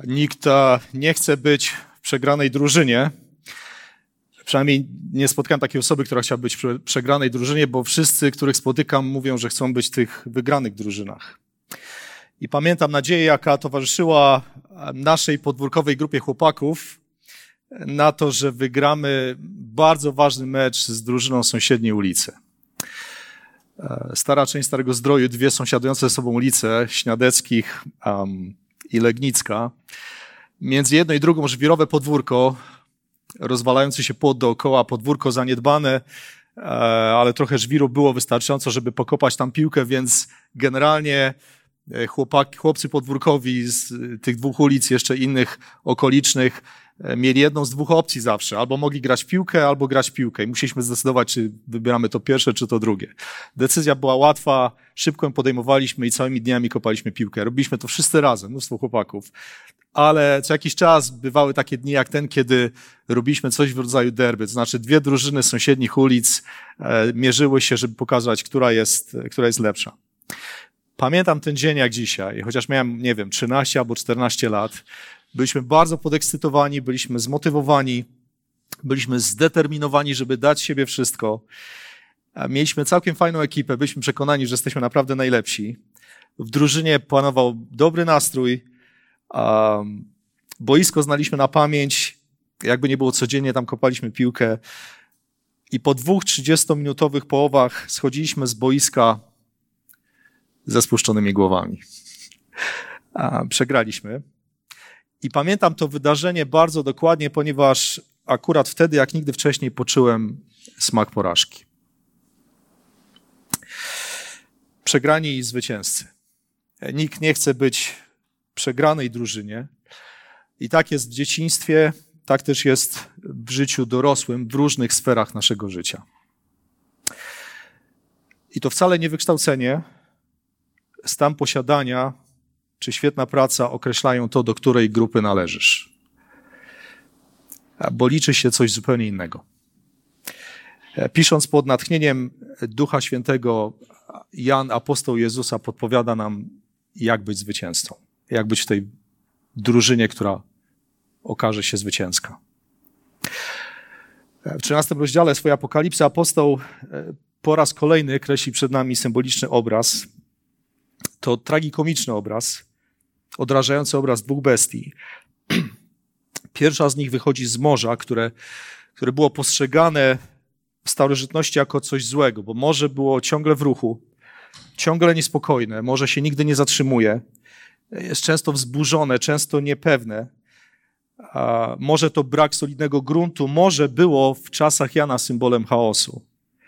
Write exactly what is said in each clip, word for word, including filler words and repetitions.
Nikt a, nie chce być w przegranej drużynie. Przynajmniej nie spotkałem takiej osoby, która chciała być w przegranej drużynie, bo wszyscy, których spotykam, mówią, że chcą być w tych wygranych drużynach. I pamiętam nadzieję, jaka towarzyszyła naszej podwórkowej grupie chłopaków na to, że wygramy bardzo ważny mecz z drużyną sąsiedniej ulicy. Stara część Starego Zdroju, dwie sąsiadujące ze sobą ulice, Śniadeckich um, i Legnicka. Między jedną i drugą żwirowe podwórko, rozwalający się płot dookoła, podwórko zaniedbane, ale trochę żwiru było wystarczająco, żeby pokopać tam piłkę, więc generalnie chłopaki, chłopcy podwórkowi z tych dwóch ulic, jeszcze innych okolicznych, mieli jedną z dwóch opcji zawsze. Albo mogli grać w piłkę, albo grać w piłkę. I musieliśmy zdecydować, czy wybieramy to pierwsze, czy to drugie. Decyzja była łatwa, szybko ją podejmowaliśmy i całymi dniami kopaliśmy piłkę. Robiliśmy to wszyscy razem, mnóstwo chłopaków. Ale co jakiś czas bywały takie dni jak ten, kiedy robiliśmy coś w rodzaju derby. To znaczy dwie drużyny z sąsiednich ulic e, mierzyły się, żeby pokazać, która jest, która jest lepsza. Pamiętam ten dzień jak dzisiaj, chociaż miałem, nie wiem, trzynaście albo czternaście lat. Byliśmy bardzo podekscytowani, byliśmy zmotywowani, byliśmy zdeterminowani, żeby dać siebie wszystko. Mieliśmy całkiem fajną ekipę, byliśmy przekonani, że jesteśmy naprawdę najlepsi. W drużynie panował dobry nastrój, um, boisko znaliśmy na pamięć, jakby nie było codziennie, tam kopaliśmy piłkę i po dwóch trzydziestominutowych połowach schodziliśmy z boiska ze spuszczonymi głowami. A, przegraliśmy. I pamiętam to wydarzenie bardzo dokładnie, ponieważ akurat wtedy, jak nigdy wcześniej, poczułem smak porażki. Przegrani i zwycięzcy. Nikt nie chce być w przegranej drużynie. I tak jest w dzieciństwie, tak też jest w życiu dorosłym, w różnych sferach naszego życia. I to wcale nie wykształcenie, stan posiadania czy świetna praca określają to, do której grupy należysz. Bo liczy się coś zupełnie innego. Pisząc pod natchnieniem Ducha Świętego, Jan, apostoł Jezusa, podpowiada nam, jak być zwycięzcą. Jak być w tej drużynie, która okaże się zwycięska. W trzynastym rozdziale swojej Apokalipsy apostoł po raz kolejny kreśli przed nami symboliczny obraz. To tragikomiczny obraz, odrażający obraz dwóch bestii. Pierwsza z nich wychodzi z morza, które, które było postrzegane w starożytności jako coś złego, bo morze było ciągle w ruchu, ciągle niespokojne, morze się nigdy nie zatrzymuje, jest często wzburzone, często niepewne. A morze to brak solidnego gruntu, morze było w czasach Jana symbolem chaosu.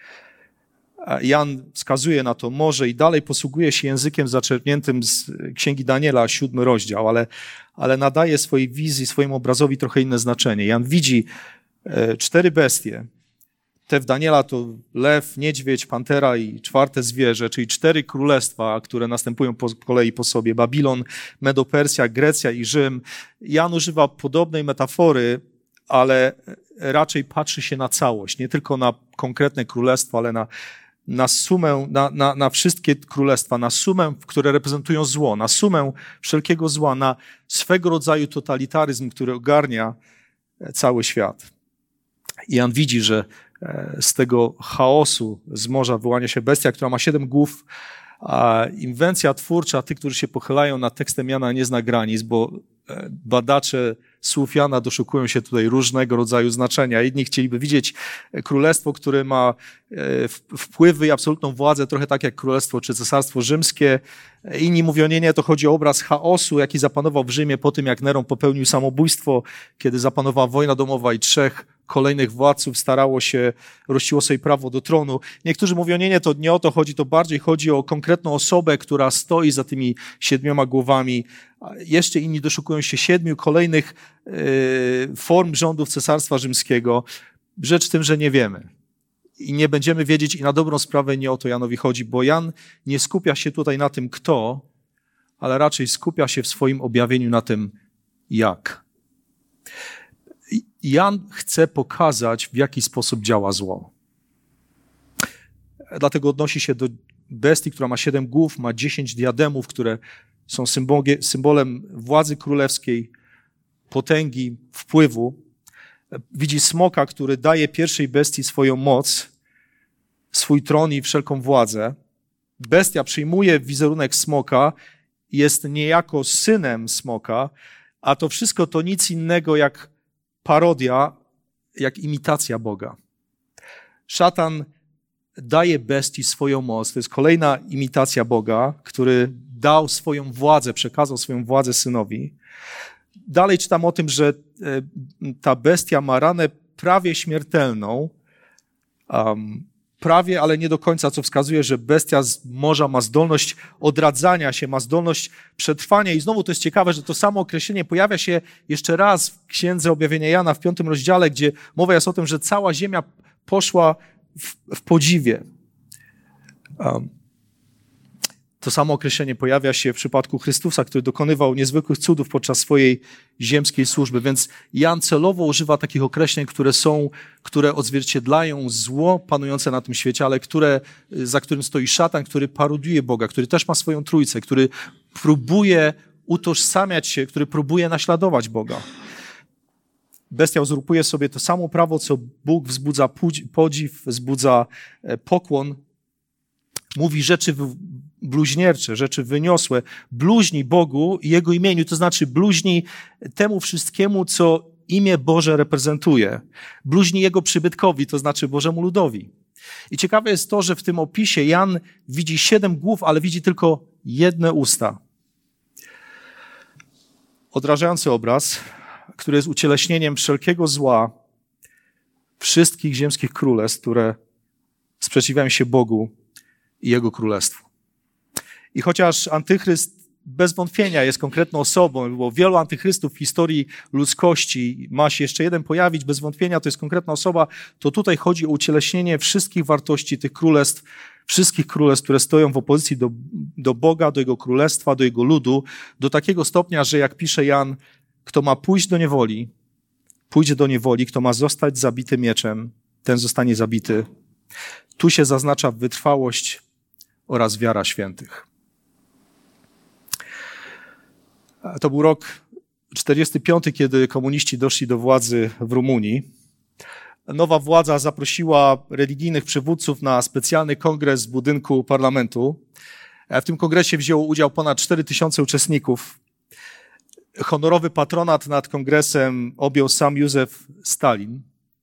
Jan wskazuje na to morze i dalej posługuje się językiem zaczerpniętym z Księgi Daniela, siódmy rozdział, ale, ale nadaje swojej wizji, swojemu obrazowi trochę inne znaczenie. Jan widzi cztery bestie. Te w Daniela to lew, niedźwiedź, pantera i czwarte zwierzę, czyli cztery królestwa, które następują po kolei po sobie. Babilon, Medo-Persja, Grecja i Rzym. Jan używa podobnej metafory, ale raczej patrzy się na całość, nie tylko na konkretne królestwa, ale na na sumę, na, na, na wszystkie królestwa, na sumę, które reprezentują zło, na sumę wszelkiego zła, na swego rodzaju totalitaryzm, który ogarnia cały świat. I Jan widzi, że z tego chaosu z morza wyłania się bestia, która ma siedem głów, a inwencja twórcza tych, którzy się pochylają nad tekstem Jana, nie zna granic, bo badacze słów Jana doszukują się tutaj różnego rodzaju znaczenia. Jedni chcieliby widzieć królestwo, które ma wpływy i absolutną władzę, trochę tak jak królestwo czy cesarstwo rzymskie. Inni mówią, nie, nie, to chodzi o obraz chaosu, jaki zapanował w Rzymie po tym, jak Neron popełnił samobójstwo, kiedy zapanowała wojna domowa i trzech kolejnych władców starało się, rościło sobie prawo do tronu. Niektórzy mówią, nie, nie, to nie o to chodzi, to bardziej chodzi o konkretną osobę, która stoi za tymi siedmioma głowami. Jeszcze inni doszukują się siedmiu kolejnych y, form rządów Cesarstwa Rzymskiego. Rzecz w tym, że nie wiemy. I nie będziemy wiedzieć i na dobrą sprawę nie o to Janowi chodzi, bo Jan nie skupia się tutaj na tym kto, ale raczej skupia się w swoim objawieniu na tym jak. Jan chce pokazać, w jaki sposób działa zło. Dlatego odnosi się do bestii, która ma siedem głów, ma dziesięć diademów, które są symbolem władzy królewskiej, potęgi, wpływu. Widzi smoka, który daje pierwszej bestii swoją moc, swój tron i wszelką władzę. Bestia przyjmuje wizerunek smoka, jest niejako synem smoka, a to wszystko to nic innego jak parodia, jak imitacja Boga. Szatan daje bestii swoją moc. To jest kolejna imitacja Boga, który dał swoją władzę, przekazał swoją władzę synowi. Dalej czytam o tym, że ta bestia ma ranę prawie śmiertelną. Um, prawie, ale nie do końca, co wskazuje, że bestia z morza ma zdolność odradzania się, ma zdolność przetrwania. I znowu to jest ciekawe, że to samo określenie pojawia się jeszcze raz w Księdze Objawienia Jana w piątym rozdziale, gdzie mowa jest o tym, że cała ziemia poszła w, w podziwie. Um, to samo określenie pojawia się w przypadku Chrystusa, który dokonywał niezwykłych cudów podczas swojej ziemskiej służby. Więc Jan celowo używa takich określeń, które są, które odzwierciedlają zło panujące na tym świecie, ale które, za którym stoi szatan, który parodiuje Boga, który też ma swoją trójcę, który próbuje utożsamiać się, który próbuje naśladować Boga. Bestia uzurpuje sobie to samo prawo, co Bóg, wzbudza podziw, wzbudza pokłon. Mówi rzeczy bluźniercze, rzeczy wyniosłe. Bluźni Bogu i Jego imieniu, to znaczy bluźni temu wszystkiemu, co imię Boże reprezentuje. Bluźni Jego przybytkowi, to znaczy Bożemu ludowi. I ciekawe jest to, że w tym opisie Jan widzi siedem głów, ale widzi tylko jedne usta. Odrażający obraz, który jest ucieleśnieniem wszelkiego zła wszystkich ziemskich królestw, które sprzeciwiają się Bogu i Jego królestwu. I chociaż antychryst bez wątpienia jest konkretną osobą, bo wielu antychrystów w historii ludzkości ma się jeszcze jeden pojawić, bez wątpienia to jest konkretna osoba, to tutaj chodzi o ucieleśnienie wszystkich wartości tych królestw, wszystkich królestw, które stoją w opozycji do, do Boga, do Jego królestwa, do Jego ludu, do takiego stopnia, że jak pisze Jan, kto ma pójść do niewoli, pójdzie do niewoli, kto ma zostać zabity mieczem, ten zostanie zabity. Tu się zaznacza wytrwałość oraz wiara świętych. To był rok czterdziesty piąty, kiedy komuniści doszli do władzy w Rumunii. Nowa władza zaprosiła religijnych przywódców na specjalny kongres w budynku parlamentu. W tym kongresie wzięło udział ponad cztery tysiące uczestników. Honorowy patronat nad kongresem objął sam Józef Stalin.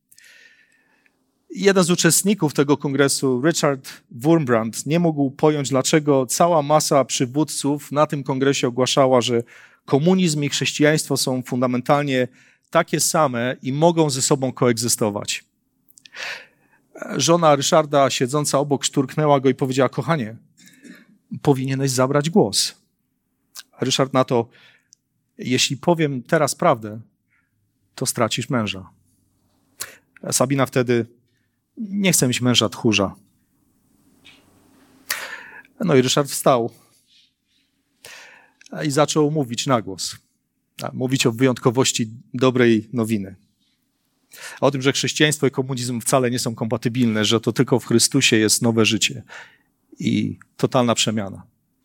Jeden z uczestników tego kongresu, Richard Wurmbrand, nie mógł pojąć, dlaczego cała masa przywódców na tym kongresie ogłaszała, że komunizm i chrześcijaństwo są fundamentalnie takie same i mogą ze sobą koegzystować. Żona Ryszarda, siedząca obok, szturknęła go i powiedziała: kochanie, powinieneś zabrać głos. Ryszard na to: jeśli powiem teraz prawdę, to stracisz męża. Sabina wtedy: nie chcę mieć męża tchórza. No i Ryszard wstał i zaczął mówić na głos. Mówić o wyjątkowości dobrej nowiny. O tym, że chrześcijaństwo i komunizm wcale nie są kompatybilne, że to tylko w Chrystusie jest nowe życie i totalna przemiana.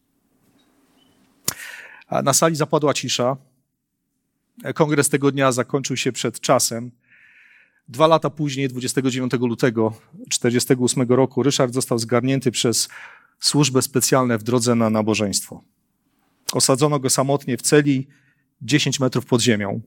A na sali zapadła cisza. Kongres tego dnia zakończył się przed czasem. Dwa lata później, dwudziestego dziewiątego lutego tysiąc dziewięćset czterdziestego ósmego roku, Ryszard został zgarnięty przez służby specjalne w drodze na nabożeństwo. Osadzono go samotnie w celi dziesięć metrów pod ziemią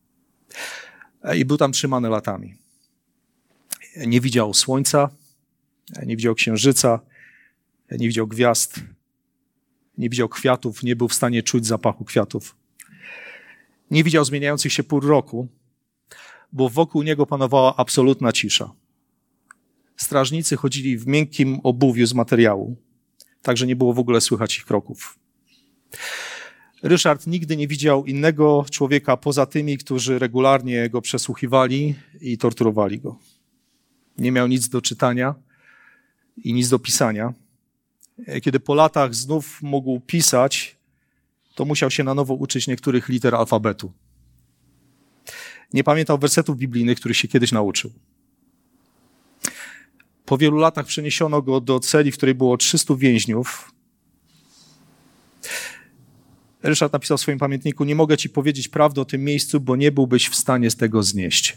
i był tam trzymany latami. Nie widział słońca, nie widział księżyca, nie widział gwiazd, nie widział kwiatów, nie był w stanie czuć zapachu kwiatów. Nie widział zmieniających się pór roku, bo wokół niego panowała absolutna cisza. Strażnicy chodzili w miękkim obuwiu z materiału, tak że nie było w ogóle słychać ich kroków. Ryszard nigdy nie widział innego człowieka poza tymi, którzy regularnie go przesłuchiwali i torturowali go. Nie miał nic do czytania i nic do pisania. Kiedy po latach znów mógł pisać, to musiał się na nowo uczyć niektórych liter alfabetu. Nie pamiętał wersetów biblijnych, których się kiedyś nauczył. Po wielu latach przeniesiono go do celi, w której było trzystu więźniów. Ryszard napisał w swoim pamiętniku: nie mogę ci powiedzieć prawdy o tym miejscu, bo nie byłbyś w stanie z tego znieść.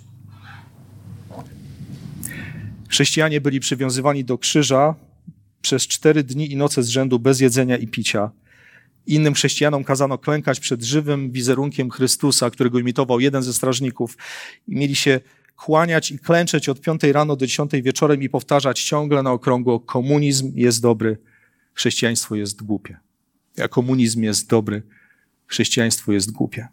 Chrześcijanie byli przywiązywani do krzyża przez cztery dni i noce z rzędu bez jedzenia i picia. Innym chrześcijanom kazano klękać przed żywym wizerunkiem Chrystusa, którego imitował jeden ze strażników, i mieli się kłaniać i klęczeć od piątej rano do dziesiątej wieczorem i powtarzać ciągle na okrągło: komunizm jest dobry, chrześcijaństwo jest głupie. A komunizm jest dobry, chrześcijaństwo jest głupie.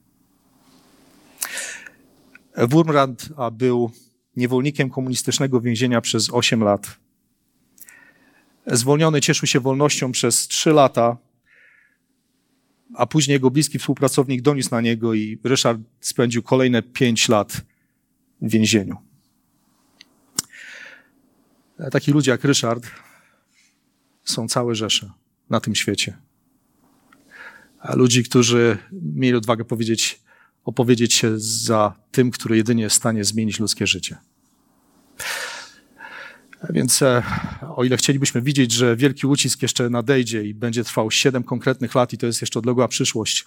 Wurmbrand był niewolnikiem komunistycznego więzienia przez osiem lat. Zwolniony cieszył się wolnością przez trzy lata, a później jego bliski współpracownik doniósł na niego i Ryszard spędził kolejne pięć lat w więzieniu. Takich ludzi jak Ryszard są całe rzesze na tym świecie. A ludzi, którzy mieli odwagę powiedzieć, opowiedzieć się za tym, który jedynie jest w stanie zmienić ludzkie życie. Więc o ile chcielibyśmy widzieć, że wielki ucisk jeszcze nadejdzie i będzie trwał siedem konkretnych lat i to jest jeszcze odległa przyszłość,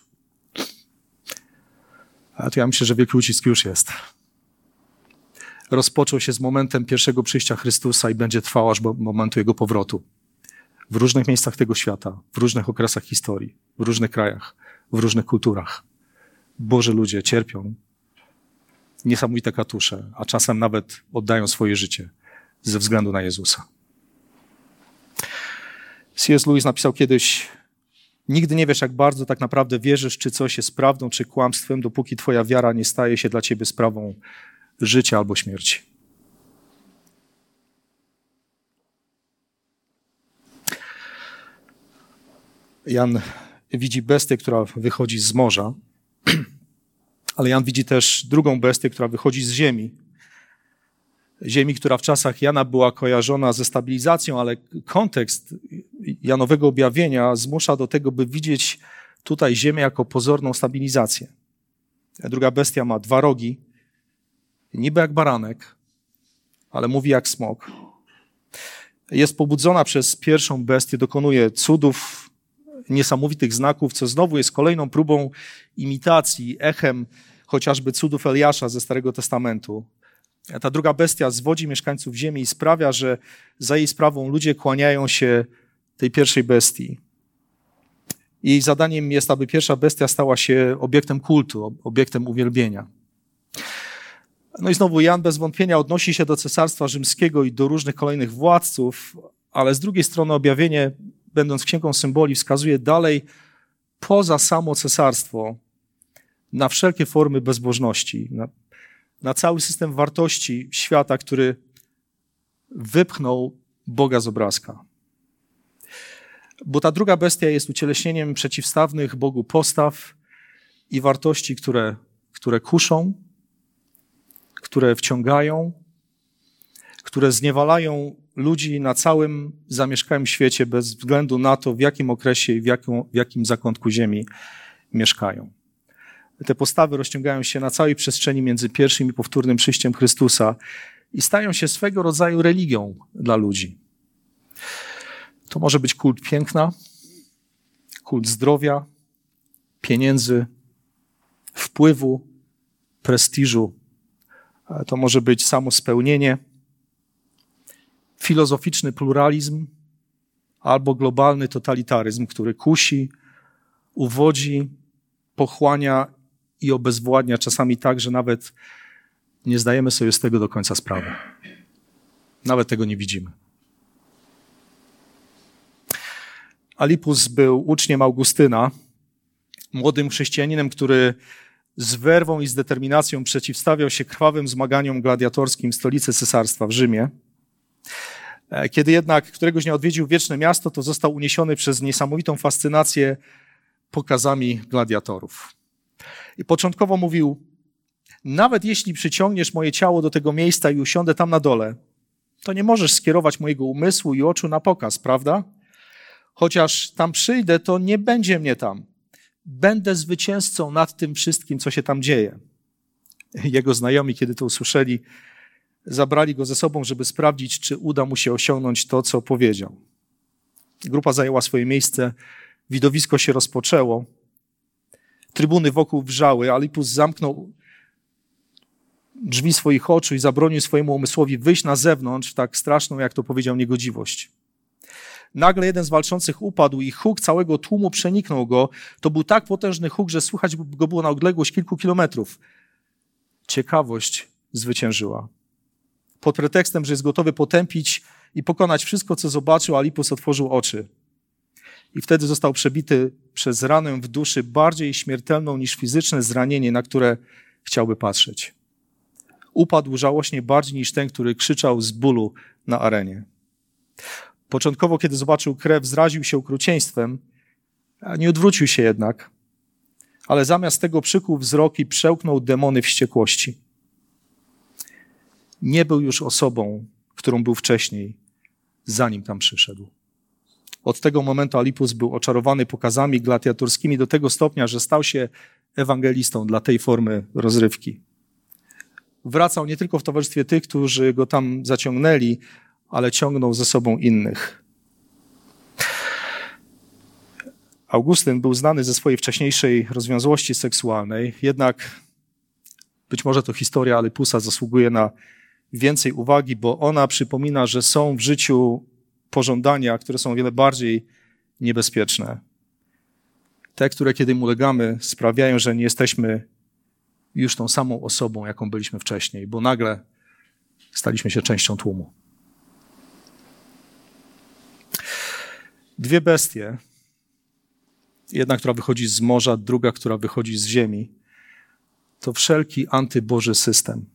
to ja myślę, że wielki ucisk już jest. Rozpoczął się z momentem pierwszego przyjścia Chrystusa i będzie trwał aż do momentu Jego powrotu. W różnych miejscach tego świata, w różnych okresach historii, w różnych krajach, w różnych kulturach. Boży ludzie cierpią niesamowite katusze, a czasem nawet oddają swoje życie ze względu na Jezusa. C S Lewis napisał kiedyś: nigdy nie wiesz, jak bardzo tak naprawdę wierzysz, czy coś jest prawdą, czy kłamstwem, dopóki twoja wiara nie staje się dla ciebie sprawą życia albo śmierci. Jan widzi bestię, która wychodzi z morza, ale Jan widzi też drugą bestię, która wychodzi z ziemi. Ziemi, która w czasach Jana była kojarzona ze stabilizacją, ale kontekst Janowego objawienia zmusza do tego, by widzieć tutaj ziemię jako pozorną stabilizację. Druga bestia ma dwa rogi, niby jak baranek, ale mówi jak smok. Jest pobudzona przez pierwszą bestię, dokonuje cudów, niesamowitych znaków, co znowu jest kolejną próbą imitacji, echem chociażby cudów Eliasza ze Starego Testamentu. Ta druga bestia zwodzi mieszkańców ziemi i sprawia, że za jej sprawą ludzie kłaniają się tej pierwszej bestii. Jej zadaniem jest, aby pierwsza bestia stała się obiektem kultu, obiektem uwielbienia. No i znowu Jan bez wątpienia odnosi się do Cesarstwa Rzymskiego i do różnych kolejnych władców, ale z drugiej strony objawienie, będąc księgą symboli, wskazuje dalej poza samo cesarstwo na wszelkie formy bezbożności, na, na cały system wartości świata, który wypchnął Boga z obrazka. Bo ta druga bestia jest ucieleśnieniem przeciwstawnych Bogu postaw i wartości, które, które kuszą, które wciągają, które zniewalają ludzi na całym zamieszkałym świecie bez względu na to, w jakim okresie i w jakim, w jakim zakątku ziemi mieszkają. Te postawy rozciągają się na całej przestrzeni między pierwszym i powtórnym przyjściem Chrystusa i stają się swego rodzaju religią dla ludzi. To może być kult piękna, kult zdrowia, pieniędzy, wpływu, prestiżu. To może być samospełnienie, filozoficzny pluralizm albo globalny totalitaryzm, który kusi, uwodzi, pochłania i obezwładnia czasami tak, że nawet nie zdajemy sobie z tego do końca sprawy. Nawet tego nie widzimy. Alipus był uczniem Augustyna, młodym chrześcijaninem, który z werwą i z determinacją przeciwstawiał się krwawym zmaganiom gladiatorskim w stolicy cesarstwa w Rzymie. Kiedy jednak któregoś dnia odwiedził wieczne miasto, to został uniesiony przez niesamowitą fascynację pokazami gladiatorów. I początkowo mówił: nawet jeśli przyciągniesz moje ciało do tego miejsca i usiądę tam na dole, to nie możesz skierować mojego umysłu i oczu na pokaz, prawda? Chociaż tam przyjdę, to nie będzie mnie tam. Będę zwycięzcą nad tym wszystkim, co się tam dzieje. Jego znajomi, kiedy to usłyszeli, zabrali go ze sobą, żeby sprawdzić, czy uda mu się osiągnąć to, co powiedział. Grupa zajęła swoje miejsce, widowisko się rozpoczęło Trybuny wokół wrzały, Alipus zamknął drzwi swoich oczu i zabronił swojemu umysłowi wyjść na zewnątrz w tak straszną, jak to powiedział, niegodziwość. Nagle jeden z walczących upadł i huk całego tłumu przeniknął go. To był tak potężny huk, że słychać go było na odległość kilku kilometrów. Ciekawość zwyciężyła. Pod pretekstem, że jest gotowy potępić i pokonać wszystko, co zobaczył, Alipus otworzył oczy. I wtedy został przebity przez ranę w duszy bardziej śmiertelną niż fizyczne zranienie, na które chciałby patrzeć. Upadł żałośnie bardziej niż ten, który krzyczał z bólu na arenie. Początkowo, kiedy zobaczył krew, zraził się okrucieństwem, a nie odwrócił się jednak, ale zamiast tego przykuł wzrok i przełknął demony wściekłości. Nie był już osobą, którą był wcześniej, zanim tam przyszedł. Od tego momentu Alipus był oczarowany pokazami gladiatorskimi do tego stopnia, że stał się ewangelistą dla tej formy rozrywki. Wracał nie tylko w towarzystwie tych, którzy go tam zaciągnęli, ale ciągnął ze sobą innych. Augustyn był znany ze swojej wcześniejszej rozwiązłości seksualnej, jednak być może to historia Alipusa zasługuje na więcej uwagi, bo ona przypomina, że są w życiu pożądania, które są o wiele bardziej niebezpieczne. Te, które kiedy im ulegamy, sprawiają, że nie jesteśmy już tą samą osobą, jaką byliśmy wcześniej, bo nagle staliśmy się częścią tłumu. Dwie bestie, jedna, która wychodzi z morza, druga, która wychodzi z ziemi, to wszelki antyboży system.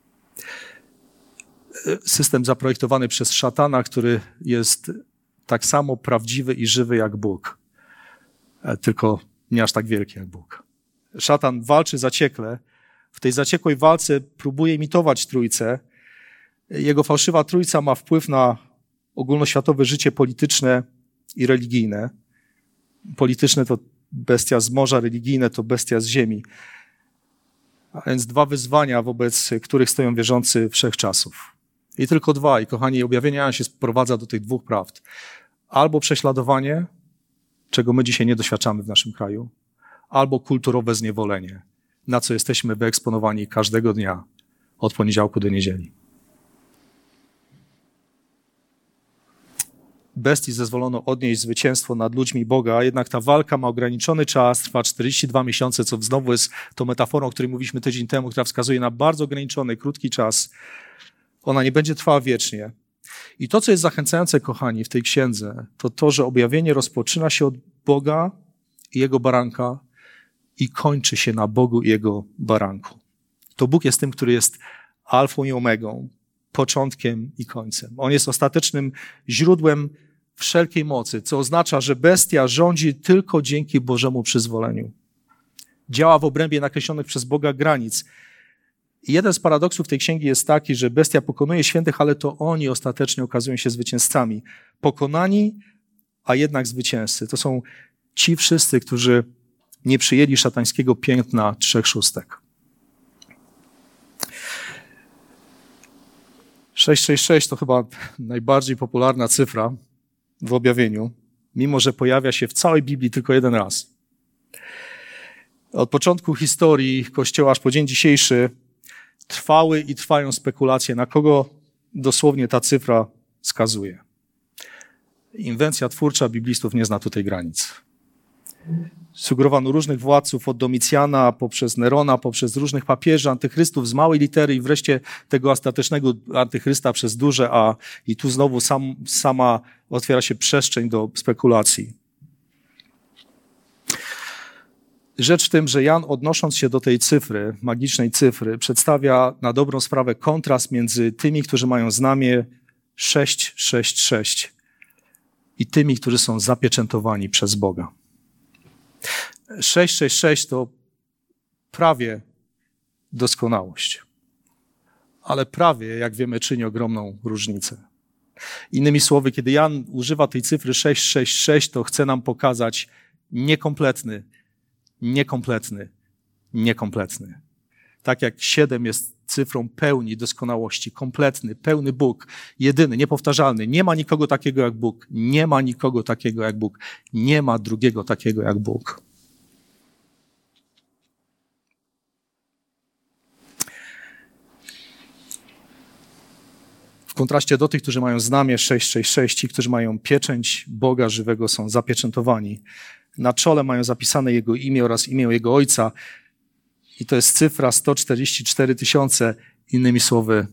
System zaprojektowany przez szatana, który jest tak samo prawdziwy i żywy jak Bóg, tylko nie aż tak wielki jak Bóg. Szatan walczy zaciekle. W tej zaciekłej walce próbuje imitować Trójcę. Jego fałszywa Trójca ma wpływ na ogólnoświatowe życie polityczne i religijne. Polityczne to bestia z morza, religijne to bestia z ziemi. A więc dwa wyzwania, wobec których stoją wierzący wszechczasów. I tylko dwa. I kochani, objawienie Jana się sprowadza do tych dwóch prawd. Albo prześladowanie, czego my dzisiaj nie doświadczamy w naszym kraju, albo kulturowe zniewolenie, na co jesteśmy wyeksponowani każdego dnia, od poniedziałku do niedzieli. Bestii zezwolono odnieść zwycięstwo nad ludźmi Boga, jednak ta walka ma ograniczony czas, trwa czterdzieści dwa miesiące, co znowu jest tą metaforą, o której mówiliśmy tydzień temu, która wskazuje na bardzo ograniczony, krótki czas. Ona nie będzie trwała wiecznie. I to, co jest zachęcające, kochani, w tej księdze, to to, że objawienie rozpoczyna się od Boga i Jego baranka i kończy się na Bogu i Jego baranku. To Bóg jest tym, który jest alfą i omegą, początkiem i końcem. On jest ostatecznym źródłem wszelkiej mocy, co oznacza, że bestia rządzi tylko dzięki Bożemu przyzwoleniu. Działa w obrębie nakreślonych przez Boga granic. I jeden z paradoksów tej księgi jest taki, że bestia pokonuje świętych, ale to oni ostatecznie okazują się zwycięzcami. Pokonani, a jednak zwycięzcy. To są ci wszyscy, którzy nie przyjęli szatańskiego piętna trzech szóstek. sześć sześć sześć to chyba najbardziej popularna cyfra w objawieniu, mimo że pojawia się w całej Biblii tylko jeden raz. Od początku historii Kościoła aż po dzień dzisiejszy trwały i trwają spekulacje, na kogo dosłownie ta cyfra wskazuje. Inwencja twórcza biblistów nie zna tutaj granic. Sugerowano różnych władców od Domicjana, poprzez Nerona, poprzez różnych papieży, antychrystów z małej litery i wreszcie tego ostatecznego antychrysta przez duże A. I tu znowu sam, sama otwiera się przestrzeń do spekulacji. Rzecz w tym, że Jan, odnosząc się do tej cyfry, magicznej cyfry, przedstawia na dobrą sprawę kontrast między tymi, którzy mają znamię sześć sześć sześć i tymi, którzy są zapieczętowani przez Boga. sześć sześć sześć to prawie doskonałość, ale prawie, jak wiemy, czyni ogromną różnicę. Innymi słowy, kiedy Jan używa tej cyfry sześć sześć sześć, to chce nam pokazać niekompletny, niekompletny, niekompletny. Tak jak siedem jest cyfrą pełni, doskonałości, kompletny, pełny Bóg, jedyny, niepowtarzalny. Nie ma nikogo takiego jak Bóg. Nie ma nikogo takiego jak Bóg. Nie ma drugiego takiego jak Bóg. kontraście do tych, którzy mają znamię sześć sześć sześć, ci, którzy mają pieczęć Boga żywego, są zapieczętowani. Na czole mają zapisane Jego imię oraz imię Jego Ojca i to jest cyfra sto czterdzieści cztery tysiące, innymi słowy,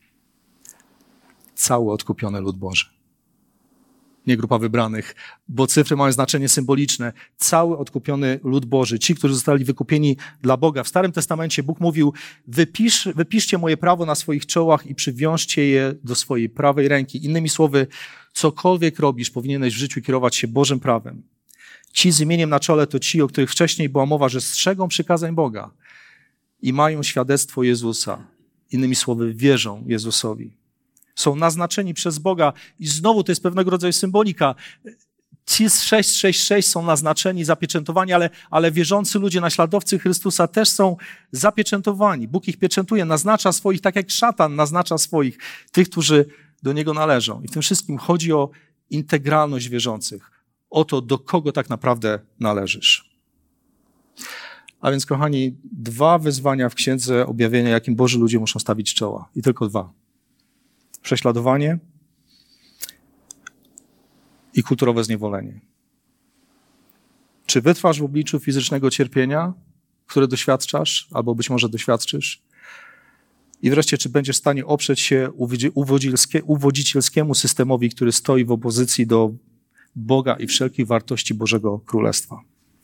cały odkupiony lud Boży. Nie grupa wybranych, bo cyfry mają znaczenie symboliczne. Cały odkupiony lud Boży, ci, którzy zostali wykupieni dla Boga. W Starym Testamencie Bóg mówił, wypisz, wypiszcie moje prawo na swoich czołach i przywiążcie je do swojej prawej ręki. Innymi słowy, cokolwiek robisz, powinieneś w życiu kierować się Bożym prawem. Ci z imieniem na czole to ci, o których wcześniej była mowa, że strzegą przykazań Boga i mają świadectwo Jezusa. Innymi słowy, wierzą Jezusowi. Są naznaczeni przez Boga i znowu to jest pewnego rodzaju symbolika. Ci z sześć sześć sześć są naznaczeni, zapieczętowani, ale, ale wierzący ludzie, naśladowcy Chrystusa też są zapieczętowani. Bóg ich pieczętuje, naznacza swoich, tak jak szatan naznacza swoich, tych, którzy do Niego należą. I w tym wszystkim chodzi o integralność wierzących, o to, do kogo tak naprawdę należysz. A więc, kochani, dwa wyzwania w Księdze Objawienia, jakim Boży ludzie muszą stawić czoła. I tylko dwa. Prześladowanie i kulturowe zniewolenie. Czy wytrwasz w obliczu fizycznego cierpienia, które doświadczasz, albo być może doświadczysz? I wreszcie, czy będziesz w stanie oprzeć się uwodzicielskiemu systemowi, który stoi w opozycji do Boga i wszelkich wartości Bożego Królestwa?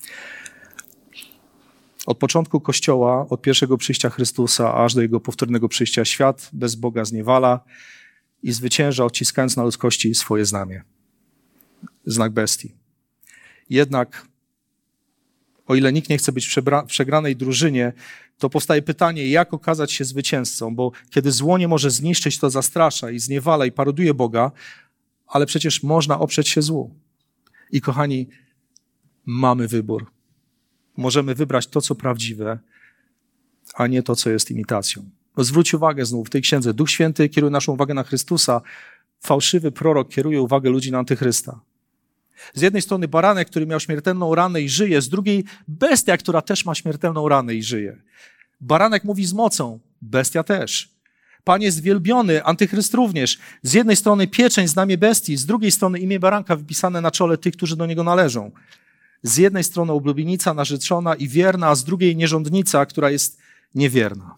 Od początku Kościoła, od pierwszego przyjścia Chrystusa, aż do Jego powtórnego przyjścia, świat bez Boga zniewala i zwycięża, odciskając na ludzkości swoje znamię. Znak bestii. Jednak, o ile nikt nie chce być w przegranej drużynie, to powstaje pytanie, jak okazać się zwycięzcą, bo kiedy zło nie może zniszczyć, to zastrasza i zniewala i paroduje Boga, ale przecież można oprzeć się złu. I kochani, mamy wybór. Możemy wybrać to, co prawdziwe, a nie to, co jest imitacją. No zwróć uwagę znów w tej księdze. Duch Święty kieruje naszą uwagę na Chrystusa. Fałszywy prorok kieruje uwagę ludzi na antychrysta. Z jednej strony baranek, który miał śmiertelną ranę i żyje, z drugiej bestia, która też ma śmiertelną ranę i żyje. Baranek mówi z mocą, bestia też. Pan jest wielbiony, antychryst również. Z jednej strony pieczęć, znamie bestii, z drugiej strony imię baranka wypisane na czole tych, którzy do niego należą. Z jednej strony oblubienica narzeczona i wierna, a z drugiej nierządnica, która jest niewierna.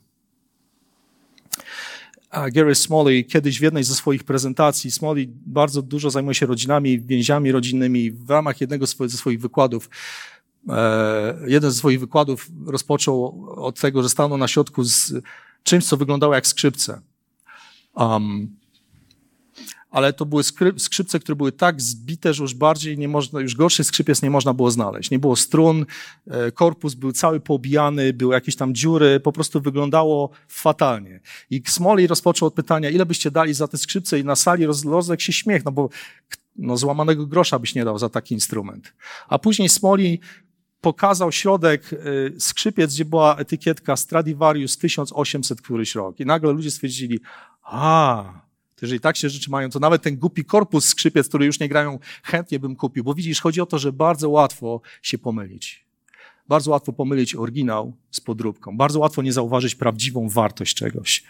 A Gary Smalley kiedyś w jednej ze swoich prezentacji, Smalley bardzo dużo zajmuje się rodzinami, więziami rodzinnymi. W ramach jednego ze swoich wykładów, e, jeden ze swoich wykładów rozpoczął od tego, że stanął na środku z czymś, co wyglądało jak skrzypce. Um, ale to były skrzypce, które były tak zbite, że już bardziej nie można, już gorszych skrzypiec nie można było znaleźć. Nie było strun, korpus był cały poobijany, były jakieś tam dziury, po prostu wyglądało fatalnie. I Smalley rozpoczął od pytania, ile byście dali za te skrzypce, i na sali rozległ się śmiech, no bo no, złamanego grosza byś nie dał za taki instrument. A później Smalley pokazał środek skrzypiec, gdzie była etykietka Stradivarius tysiąc osiemset któryś rok. I nagle ludzie stwierdzili, a jeżeli tak się rzeczy mają, to nawet ten głupi korpus skrzypiec, który już nie grają, chętnie bym kupił. Bo widzisz, chodzi o to, że bardzo łatwo się pomylić. Bardzo łatwo pomylić oryginał z podróbką. Bardzo łatwo nie zauważyć prawdziwą wartość czegoś.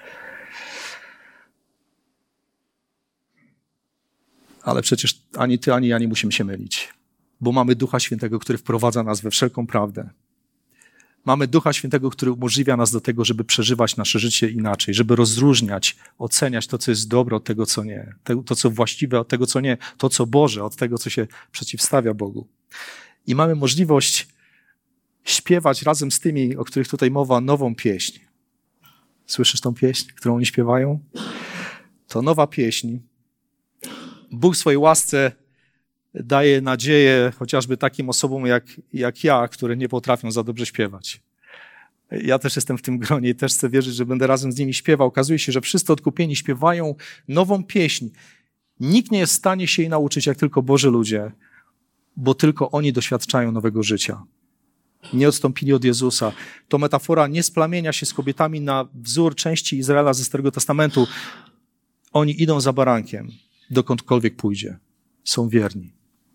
Ale przecież ani ty, ani ja nie musimy się mylić. Bo mamy Ducha Świętego, który wprowadza nas we wszelką prawdę. Mamy Ducha Świętego, który umożliwia nas do tego, żeby przeżywać nasze życie inaczej, żeby rozróżniać, oceniać to, co jest dobre od tego, co nie, to, co właściwe od tego, co nie, to, co Boże od tego, co się przeciwstawia Bogu. I mamy możliwość śpiewać razem z tymi, o których tutaj mowa, nową pieśń. Słyszysz tą pieśń, którą oni śpiewają? To nowa pieśń. Bóg w swojej łasce daje nadzieję chociażby takim osobom jak, jak ja, które nie potrafią za dobrze śpiewać. Ja też jestem w tym gronie i też chcę wierzyć, że będę razem z nimi śpiewał. Okazuje się, że wszyscy odkupieni śpiewają nową pieśń. Nikt nie jest w stanie się jej nauczyć, jak tylko Boży ludzie, bo tylko oni doświadczają nowego życia. Nie odstąpili od Jezusa. To metafora niesplamienia się z kobietami na wzór części Izraela ze Starego Testamentu. Oni idą za barankiem, dokądkolwiek pójdzie. Są wierni.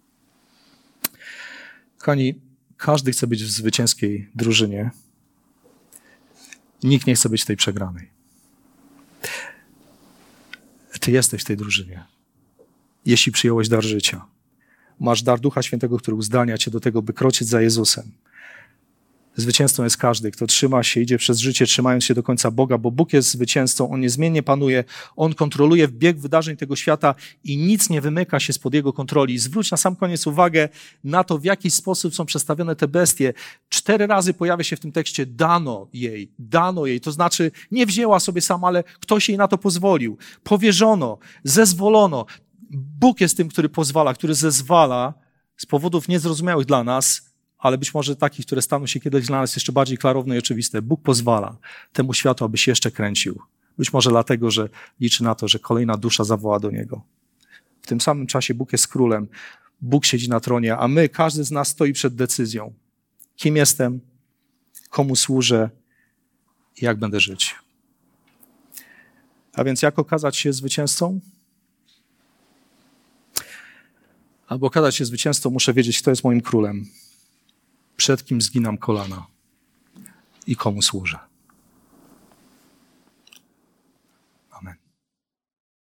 Kochani, każdy chce być w zwycięskiej drużynie. Nikt nie chce być w tej przegranej. Ty jesteś w tej drużynie. Jeśli przyjąłeś dar życia. Masz dar Ducha Świętego, który uzdalnia cię do tego, by kroczyć za Jezusem. Zwycięzcą jest każdy, kto trzyma się, idzie przez życie, trzymając się do końca Boga, bo Bóg jest zwycięzcą, On niezmiennie panuje, On kontroluje bieg wydarzeń tego świata i nic nie wymyka się spod Jego kontroli. Zwróć na sam koniec uwagę na to, w jaki sposób są przedstawione te bestie. Cztery razy pojawia się w tym tekście dano jej, dano jej, to znaczy nie wzięła sobie sama, ale ktoś jej na to pozwolił. Powierzono, zezwolono. Bóg jest tym, który pozwala, który zezwala z powodów niezrozumiałych dla nas, ale być może takich, które staną się kiedyś dla nas jeszcze bardziej klarowne i oczywiste. Bóg pozwala temu światu, aby się jeszcze kręcił. Być może dlatego, że liczy na to, że kolejna dusza zawoła do Niego. W tym samym czasie Bóg jest królem, Bóg siedzi na tronie, a my, każdy z nas stoi przed decyzją. Kim jestem, komu służę i jak będę żyć. A więc jak okazać się zwycięzcą? Aby okazać się zwycięzcą, muszę wiedzieć, kto jest moim królem. Przed kim zginam kolana i komu służę.